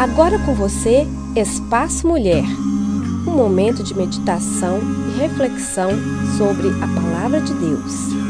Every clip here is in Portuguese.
Agora com você, Espaço Mulher, um momento de meditação e reflexão sobre a Palavra de Deus.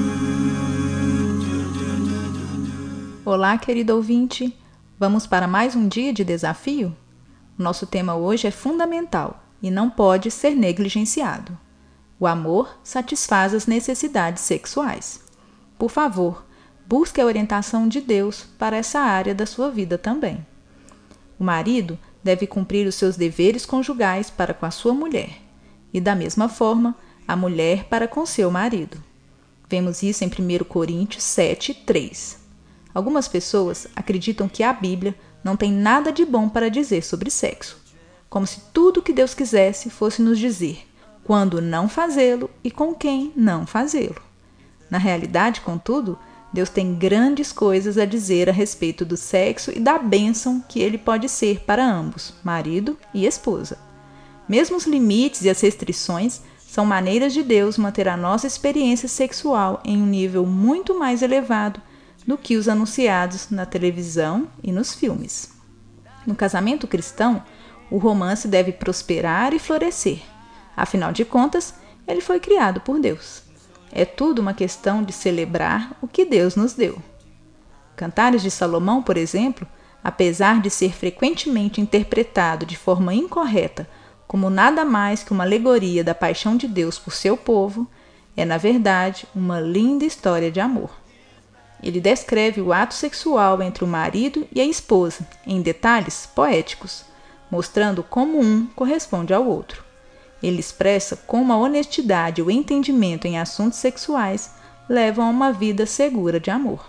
Olá, querido ouvinte, vamos para mais um dia de desafio? Nosso tema hoje é fundamental e não pode ser negligenciado. O amor satisfaz as necessidades sexuais. Por favor, busque a orientação de Deus para essa área da sua vida também. O marido deve cumprir os seus deveres conjugais para com a sua mulher, e da mesma forma, a mulher para com seu marido. Vemos isso em 1 Coríntios 7:3. Algumas pessoas acreditam que a Bíblia não tem nada de bom para dizer sobre sexo, como se tudo o que Deus quisesse fosse nos dizer quando não fazê-lo e com quem não fazê-lo. Na realidade, contudo, Deus tem grandes coisas a dizer a respeito do sexo e da bênção que ele pode ser para ambos, marido e esposa. Mesmo os limites e as restrições são maneiras de Deus manter a nossa experiência sexual em um nível muito mais elevado do que os anunciados na televisão e nos filmes. No casamento cristão, o romance deve prosperar e florescer. Afinal de contas, ele foi criado por Deus. É tudo uma questão de celebrar o que Deus nos deu. Cantares de Salomão, por exemplo, apesar de ser frequentemente interpretado de forma incorreta como nada mais que uma alegoria da paixão de Deus por seu povo, é, na verdade, uma linda história de amor. Ele descreve o ato sexual entre o marido e a esposa, em detalhes poéticos, mostrando como um corresponde ao outro. Ele expressa como a honestidade e o entendimento em assuntos sexuais levam a uma vida segura de amor.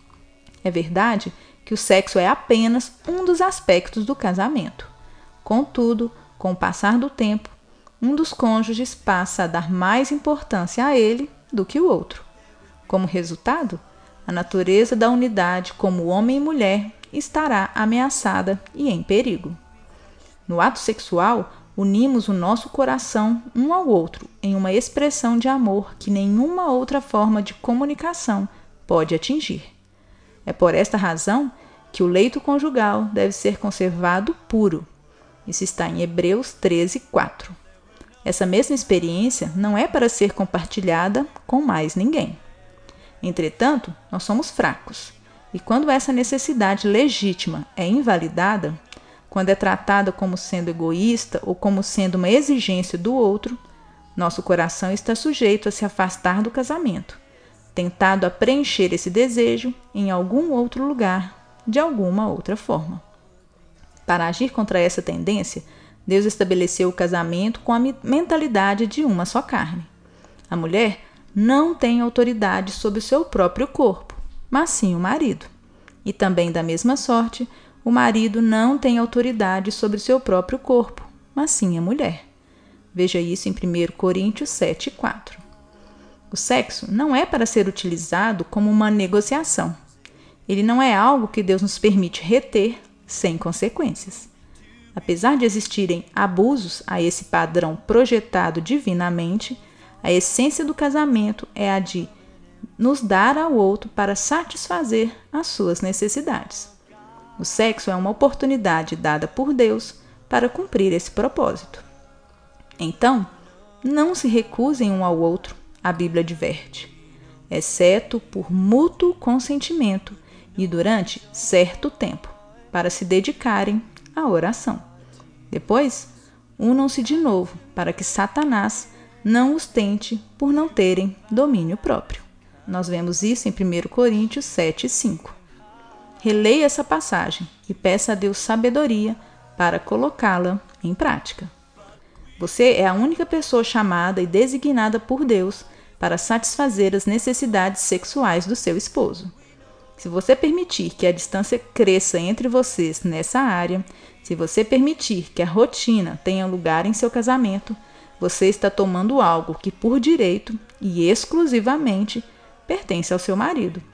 É verdade que o sexo é apenas um dos aspectos do casamento. Contudo, com o passar do tempo, um dos cônjuges passa a dar mais importância a ele do que o outro. Como resultado, a natureza da unidade como homem e mulher estará ameaçada e em perigo. No ato sexual, unimos o nosso coração um ao outro em uma expressão de amor que nenhuma outra forma de comunicação pode atingir. É por esta razão que o leito conjugal deve ser conservado puro. Isso está em Hebreus 13:4. Essa mesma experiência não é para ser compartilhada com mais ninguém. Entretanto, nós somos fracos, e quando essa necessidade legítima é invalidada, quando é tratada como sendo egoísta ou como sendo uma exigência do outro, nosso coração está sujeito a se afastar do casamento, tentado a preencher esse desejo em algum outro lugar, de alguma outra forma. Para agir contra essa tendência, Deus estabeleceu o casamento com a mentalidade de uma só carne. A mulher não tem autoridade sobre o seu próprio corpo, mas sim o marido. E também, da mesma sorte, o marido não tem autoridade sobre o seu próprio corpo, mas sim a mulher. Veja isso em 1 Coríntios 7:4. O sexo não é para ser utilizado como uma negociação. Ele não é algo que Deus nos permite reter sem consequências. Apesar de existirem abusos a esse padrão projetado divinamente, a essência do casamento é a de nos dar ao outro para satisfazer as suas necessidades. O sexo é uma oportunidade dada por Deus para cumprir esse propósito. Então, não se recusem um ao outro, a Bíblia adverte, exceto por mútuo consentimento e durante certo tempo, para se dedicarem à oração. Depois, unam-se de novo para que Satanás não os tente por não terem domínio próprio. Nós vemos isso em 1 Coríntios 7:5. Releia essa passagem e peça a Deus sabedoria para colocá-la em prática. Você é a única pessoa chamada e designada por Deus para satisfazer as necessidades sexuais do seu esposo. Se você permitir que a distância cresça entre vocês nessa área, se você permitir que a rotina tenha lugar em seu casamento, você está tomando algo que por direito e exclusivamente pertence ao seu marido.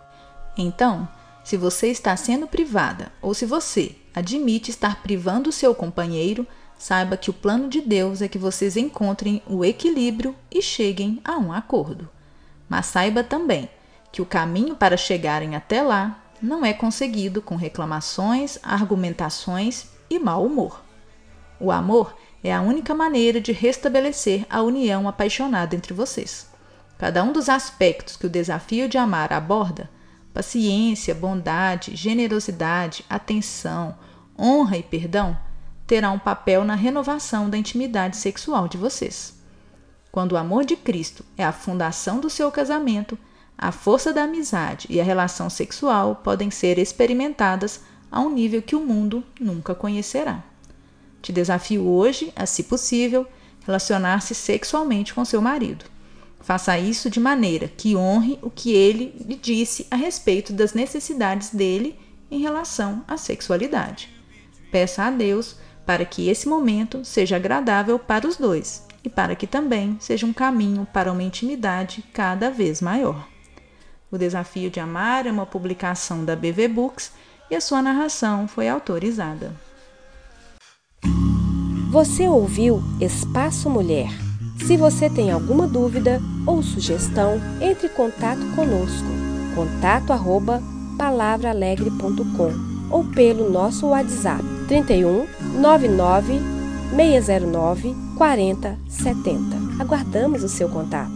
Então, se você está sendo privada ou se você admite estar privando o seu companheiro, saiba que o plano de Deus é que vocês encontrem o equilíbrio e cheguem a um acordo. Mas saiba também que o caminho para chegarem até lá não é conseguido com reclamações, argumentações e mau humor. O amor é a única maneira de restabelecer a união apaixonada entre vocês. Cada um dos aspectos que o desafio de amar aborda, paciência, bondade, generosidade, atenção, honra e perdão, terá um papel na renovação da intimidade sexual de vocês. Quando o amor de Cristo é a fundação do seu casamento, a força da amizade e a relação sexual podem ser experimentadas a um nível que o mundo nunca conhecerá. Te desafio hoje a, se possível, relacionar-se sexualmente com seu marido. Faça isso de maneira que honre o que ele lhe disse a respeito das necessidades dele em relação à sexualidade. Peça a Deus para que esse momento seja agradável para os dois e para que também seja um caminho para uma intimidade cada vez maior. O Desafio de Amar é uma publicação da BV Books e a sua narração foi autorizada. Você ouviu Espaço Mulher. Se você tem alguma dúvida ou sugestão, entre em contato conosco. contato@palavralegre.com ou pelo nosso WhatsApp 31 99 609 40 70. Aguardamos o seu contato.